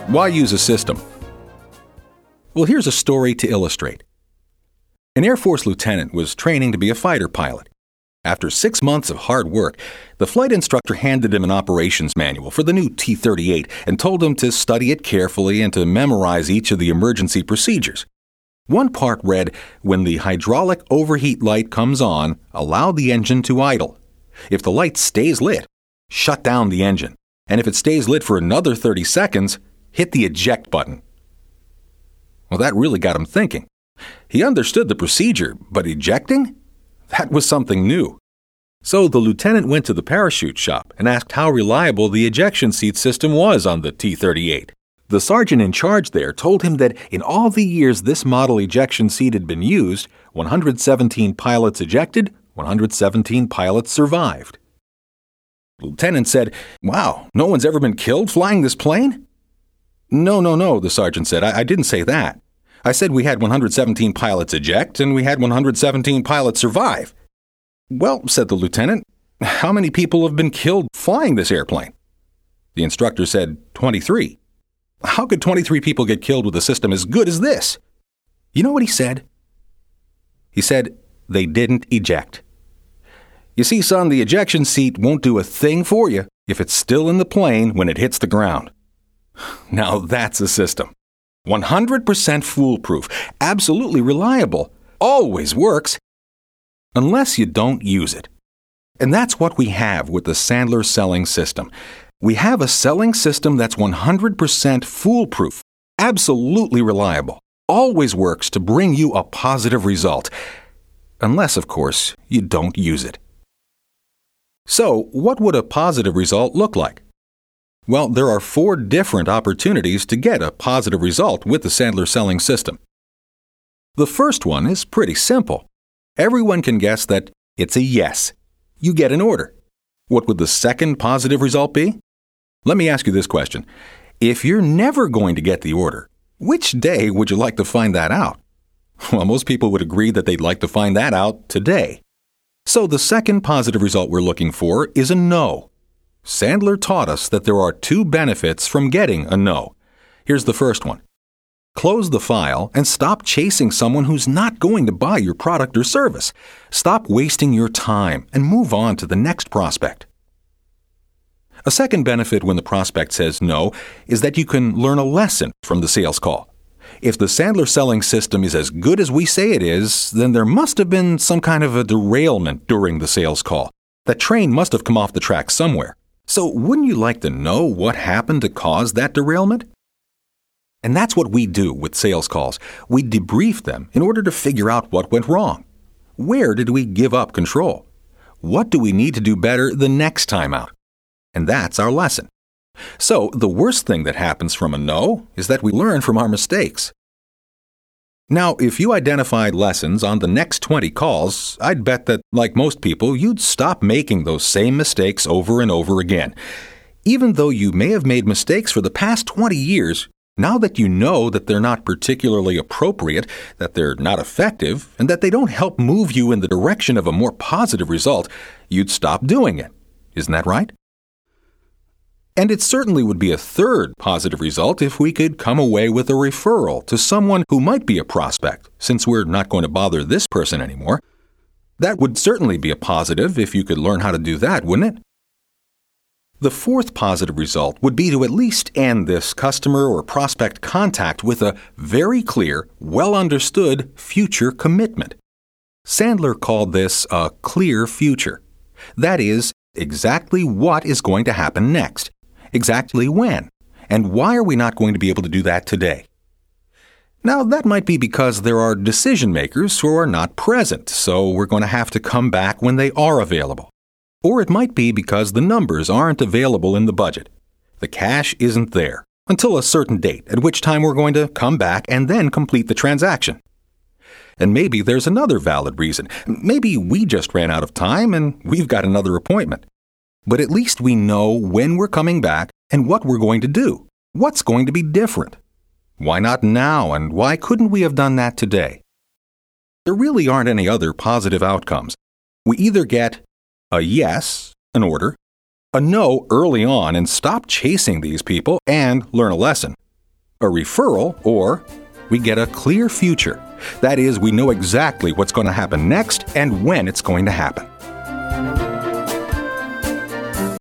Why use a system? Well, here's a story to illustrate. An Air Force lieutenant was training to be a fighter pilot. After 6 months of hard work, the flight instructor handed him an operations manual for the new T-38 and told him to study it carefully and to memorize each of the emergency procedures. One part read, "When the hydraulic overheat light comes on, allow the engine to idle. If the light stays lit, shut down the engine. And if it stays lit for another 30 seconds, hit the eject button." Well, that really got him thinking. He understood the procedure, but ejecting? That was something new. So the lieutenant went to the parachute shop and asked how reliable the ejection seat system was on the T-38. The sergeant in charge there told him that in all the years this model ejection seat had been used, 117 pilots ejected, 117 pilots survived. The lieutenant said, "Wow, no one's ever been killed flying this plane?" No, the sergeant said. I didn't say that. I said we had 117 pilots eject and we had 117 pilots survive. "Well," said the lieutenant, "how many people have been killed flying this airplane?" The instructor said, 23. "How could 23 people get killed with a system as good as this?" You know what he said? He said, "They didn't eject." You see, son, the ejection seat won't do a thing for you if it's still in the plane when it hits the ground. Now that's a system. 100% foolproof, absolutely reliable, always works, unless you don't use it. And that's what we have with the Sandler selling system. We have a selling system that's 100% foolproof, absolutely reliable, always works to bring you a positive result, unless, of course, you don't use it. So, what would a positive result look like? Well, there are 4 different opportunities to get a positive result with the Sandler selling system. The first one is pretty simple. Everyone can guess that it's a yes. You get an order. What would the second positive result be? Let me ask you this question. If you're never going to get the order, which day would you like to find that out? Well, most people would agree that they'd like to find that out today. So the second positive result we're looking for is a no. Sandler taught us that there are 2 benefits from getting a no. Here's the first one. Close the file and stop chasing someone who's not going to buy your product or service. Stop wasting your time and move on to the next prospect. A second benefit when the prospect says no is that you can learn a lesson from the sales call. If the Sandler selling system is as good as we say it is, then there must have been some kind of a derailment during the sales call. That train must have come off the track somewhere. So wouldn't you like to know what happened to cause that derailment? And that's what we do with sales calls. We debrief them in order to figure out what went wrong. Where did we give up control? What do we need to do better the next time out? And that's our lesson. So the worst thing that happens from a no is that we learn from our mistakes. Now, if you identified lessons on the next 20 calls, I'd bet that, like most people, you'd stop making those same mistakes over and over again. Even though you may have made mistakes for the past 20 years, now that you know that they're not particularly appropriate, that they're not effective, and that they don't help move you in the direction of a more positive result, you'd stop doing it. Isn't that right? And it certainly would be a third positive result if we could come away with a referral to someone who might be a prospect, since we're not going to bother this person anymore. That would certainly be a positive if you could learn how to do that, wouldn't it? The fourth positive result would be to at least end this customer or prospect contact with a very clear, well-understood future commitment. Sandler called this a clear future. That is, exactly what is going to happen next. Exactly when, and why are we not going to be able to do that today? Now, that might be because there are decision makers who are not present, so we're going to have to come back when they are available. Or it might be because the numbers aren't available in the budget. The cash isn't there until a certain date, at which time we're going to come back and then complete the transaction. And maybe there's another valid reason. Maybe we just ran out of time and we've got another appointment. But at least we know when we're coming back and what we're going to do. What's going to be different? Why not now, and why couldn't we have done that today? There really aren't any other positive outcomes. We either get a yes, an order, a no early on and stop chasing these people and learn a lesson, a referral, or we get a clear future. That is, we know exactly what's going to happen next and when it's going to happen.